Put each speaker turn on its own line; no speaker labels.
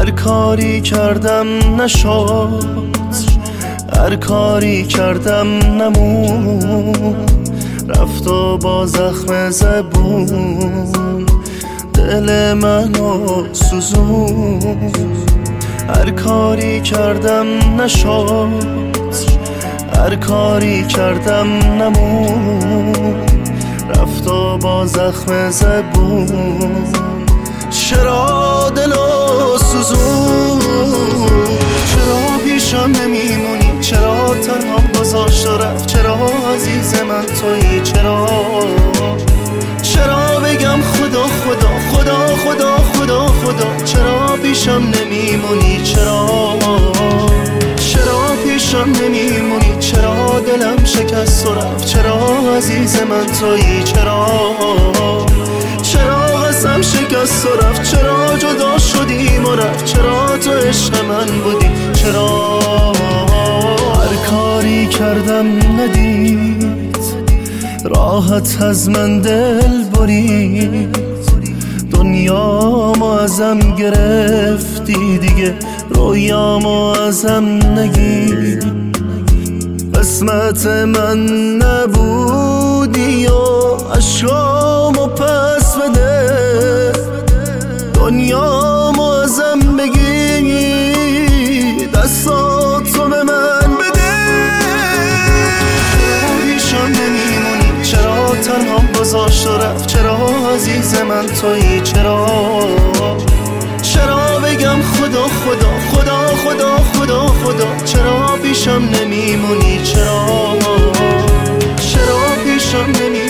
هر کاری کردم نشد، هر کاری کردم نمون، رفت و با زخم زبون دل منو سوزون. هر کاری کردم نشد، هر کاری کردم نمون، رفت و با زخم زبون چرا دلو سوزون. چرا پیشم نمیمونی، چرا تنهام گذاشت و رفت، چرا عزیز من تویی، چرا بگم خدا خدا خدا خدا خدا خدا، چرا پیشم نمیمونی، چرا پیشم نمیمونی، چرا دلم شکست و رفت، چرا عزیز من تویی، چرا قسم شکست و رفت، چرا جدا شدیم و رفت، چرا تو عشق من بودی، چرا هر کاری کردم ندید، راحت از من دل برید، دنیامو ازم گرفتی دیگه، رویامو ازم نگیر، قسمت من نبودی و عشقامو پس بده، دنیامو ازم بگیر، دستاتو به من بده. پیشم نمیمونی، چرا تنهام گذاشت و رفت، چرا عزیز من تویی، چرا بگم خدا خدا خدا خدا خدا خدا، چرا پیشم نمیمونی، چرا پیشم نمیمونی.